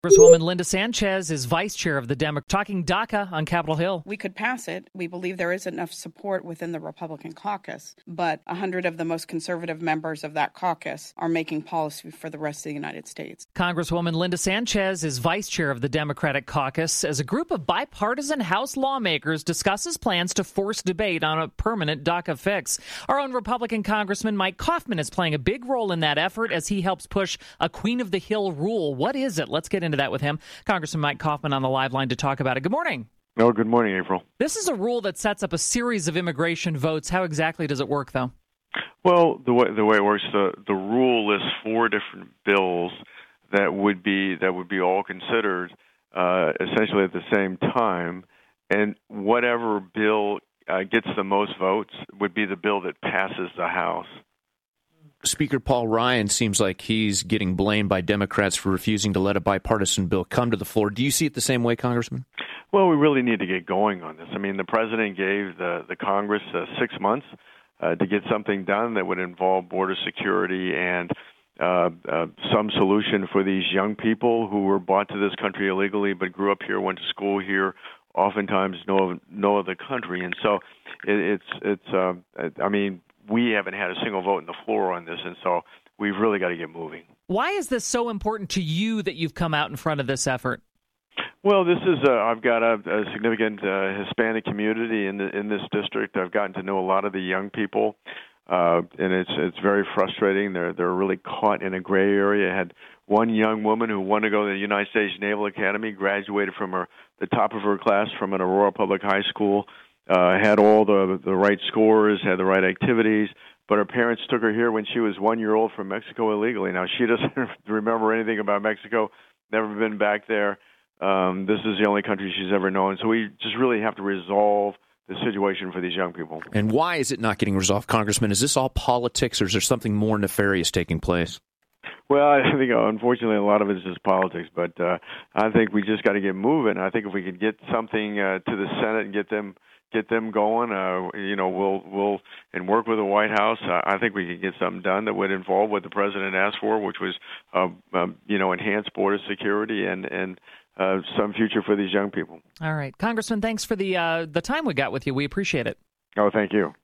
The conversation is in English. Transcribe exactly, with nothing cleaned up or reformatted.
Congresswoman Linda Sanchez is vice chair of the Democrat, talking DACA on Capitol Hill. We could pass it. We believe there is enough support within the Republican caucus, but a hundred of the most conservative members of that caucus are making policy for the rest of the United States. Congresswoman Linda Sanchez is vice chair of the Democratic caucus as a group of bipartisan House lawmakers discusses plans to force debate on a permanent DACA fix. Our own Republican Congressman Mike Coffman is playing a big role in that effort as he helps push a Queen of the Hill rule. What is it? Let's get into that with him. Congressman Mike Coffman on the live line to talk about it. Good morning. Oh, good morning, April. This is a rule that sets up a series of immigration votes. How exactly does it work, though? Well, the way the way it works, the the rule lists four different bills that would be that would be all considered uh, essentially at the same time, and whatever bill uh, gets the most votes would be the bill that passes the House. Speaker Paul Ryan seems like he's getting blamed by Democrats for refusing to let a bipartisan bill come to the floor. Do you see it the same way, Congressman? Well, we really need to get going on this. I mean, the president gave the, the Congress uh, six months uh, to get something done that would involve border security and uh, uh, some solution for these young people who were brought to this country illegally but grew up here, went to school here, oftentimes know no other country. And so it, it's, it's uh, I mean, we haven't had a single vote on the floor on this, and so we've really got to get moving. Why is this so important to you that you've come out in front of this effort? Well, this is uh, I've got a, a significant uh, Hispanic community in the, in this district. I've gotten to know a lot of the young people, uh, and it's it's very frustrating. They're they're really caught in a gray area. I had one young woman who wanted to go to the United States Naval Academy, graduated from her the top of her class from an Aurora Public High School. Uh, had all the the right scores, had the right activities, but her parents took her here when she was one year old from Mexico illegally. Now, she doesn't remember anything about Mexico, never been back there. Um, this is the only country she's ever known. So we just really have to resolve the situation for these young people. And why is it not getting resolved, Congressman? Is this all politics, or is there something more nefarious taking place? Well, I think, uh, unfortunately, a lot of it is just politics, but uh, I think we just got to get moving. I think if we could get something uh, to the Senate and get them get them going, uh, you know, we'll we'll and work with the White House. Uh, I think we could get something done that would involve what the president asked for, which was, uh, uh, you know, enhanced border security and and uh, some future for these young people. All right, Congressman, thanks for the uh, the time we got with you. We appreciate it. Oh, thank you.